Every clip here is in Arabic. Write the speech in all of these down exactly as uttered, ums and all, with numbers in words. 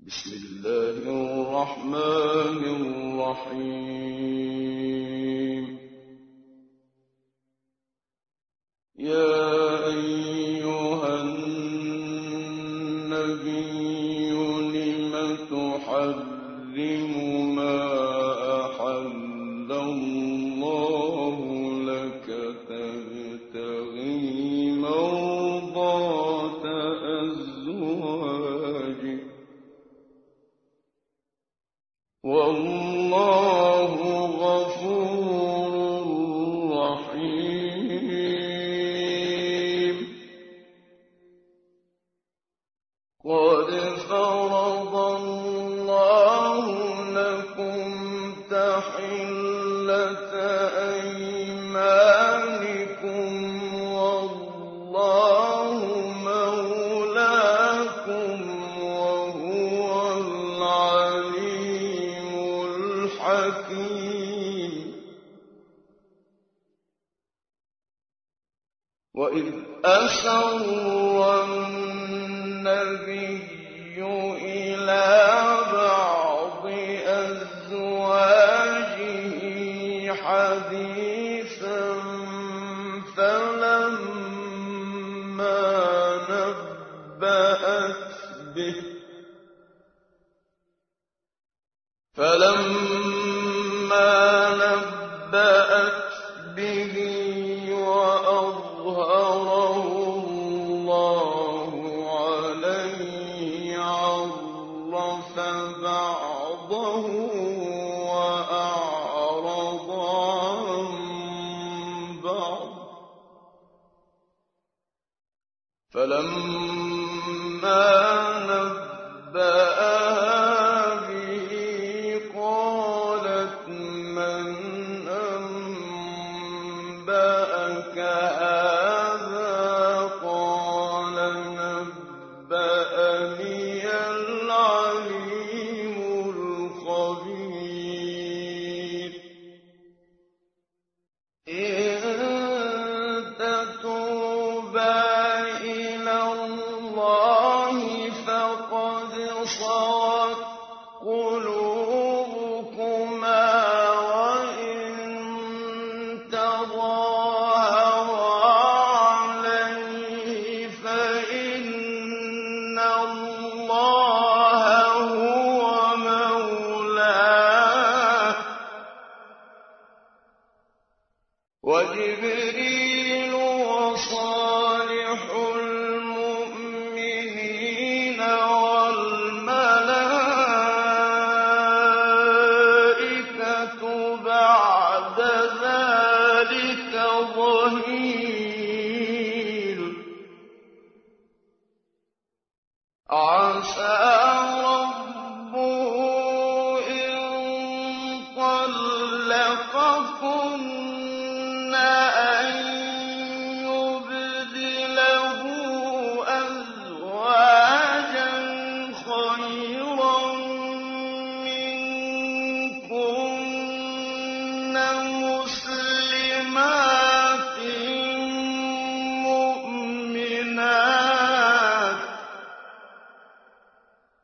بسم الله الرحمن الرحيم. يا أيها النبي لم تحرم ما أحل الله لك تبتغي مرضات أزواجك والله غفور رحيم. قد فرض الله لكم تحلة أيمانكم والله مولاكم وهو العليم الحكيم. وإذ أسر النبي إلى بعض أزواجه حديثا فلما نبأت به فلما نبأت به وأظهره الله عليه عرف بعضه وأعرض عن بعض. فلما نبأها به قالت من أنبأك هذا؟ قال نبأني العليم الخبير. إن تتوبا إلى الله فقد صغت قلوبكما وإن تظاهرا عليه فإن الله هو مولاه وجبريل وصالح المؤمنين والملائكة بعد ذلك ظهير. عسى ربه إن طلقكن أن يبدله أزواجا خيرا منكن مسلمات مؤمنات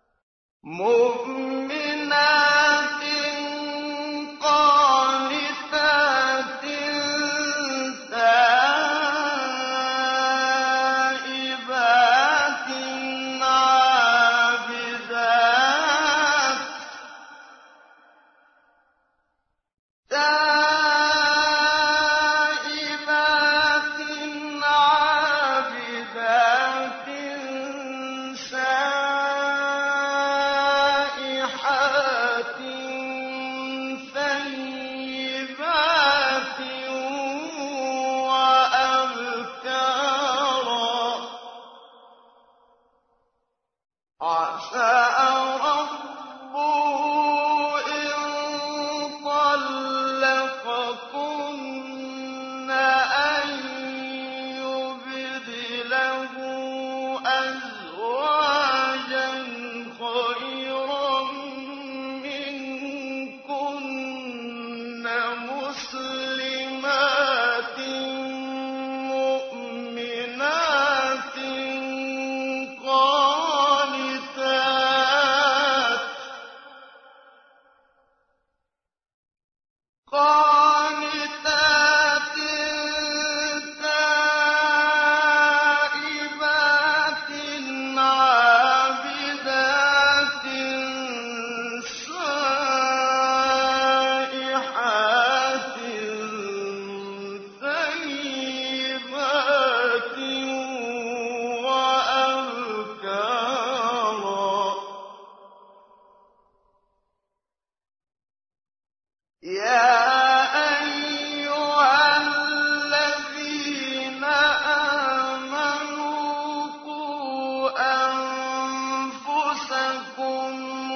أنفسكم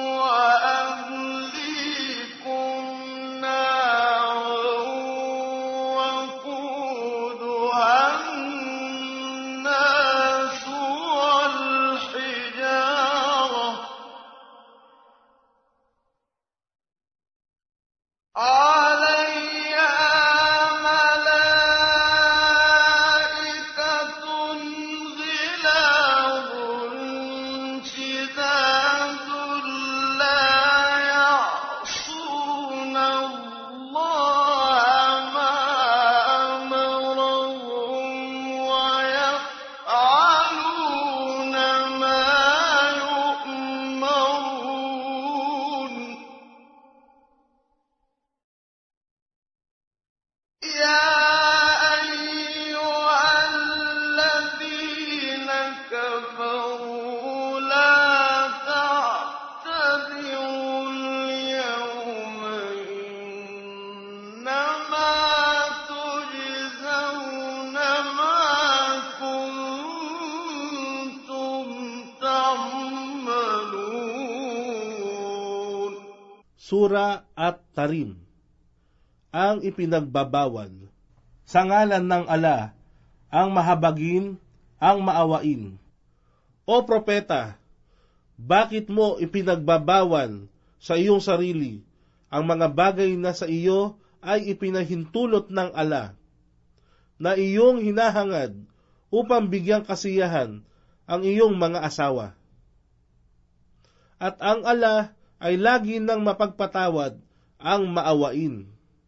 وأهليكم نارا وقودها الناس والحجارة عليها ملائكة غلاظ شداد لا يعصون الله ما أمرهم ويفعلون ما يؤمرون يا أيها الذين كفروا لا تعتذروا اليوم إنما تجزون ما كنتم تعملون. Sura At-Tarim, ang ipinagbabawal. Sa ngalan ng Ala, ang mahabagin, ang maawain. O propeta, bakit mo ipinagbabawal sa iyong sarili ang mga bagay na sa iyo ay ipinahintulot ng Ala, na iyong hinahangad upang bigyang kasiyahan ang iyong mga asawa? At ang Ala ay lagi nang mapagpatawad, ang maawain.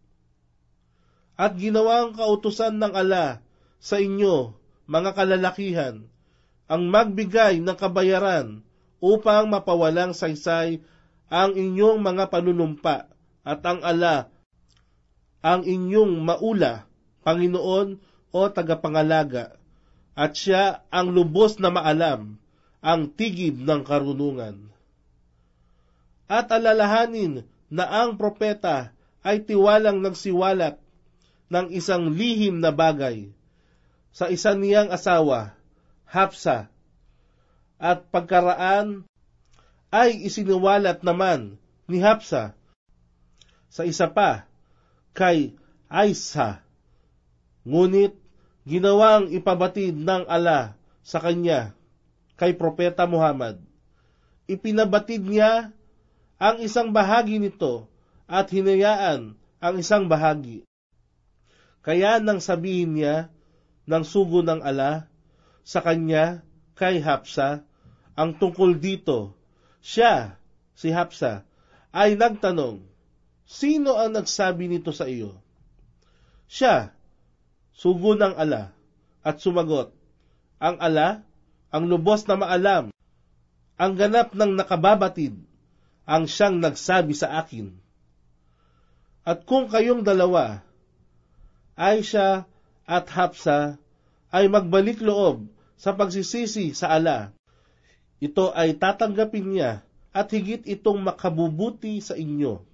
At ginawang kautusan ng Ala sa inyo, mga kalalakihan, ang magbigay ng kabayaran upang mapawalang saysay ang inyong mga panunumpa, at ang Ala ang inyong maula, Panginoon o tagapangalaga, at siya ang lubos na maalam, ang tigib ng karunungan. At alalahanin na ang propeta ay tiwalang nagsiwalat ng isang lihim na bagay sa isa niyang asawa, Hapsa, at pagkaraan ay isiniwalat naman ni Hapsa sa isa pa, kay Aisha, ngunit ginawang ipabatid ng Ala sa kanya, kay Propeta Muhammad. Ipinabatid niya ang isang bahagi nito at hinayaan ang isang bahagi. Kaya nang sabihin niya ng sugo ng Ala sa kanya, kay Hapsa, ang tungkol dito, siya, si Hapsa, ay nagtanong, sino ang nagsabi nito sa iyo? Siya, sugo ng Ala, at sumagot, ang Ala, ang lubos na maalam, ang ganap ng nakababatid, ang siyang nagsabi sa akin. At kung kayong dalawa, Aisha at Hapsa, ay magbalik loob sa pagsisisi sa Ala, ito ay tatanggapin niya at higit itong makabubuti sa inyo.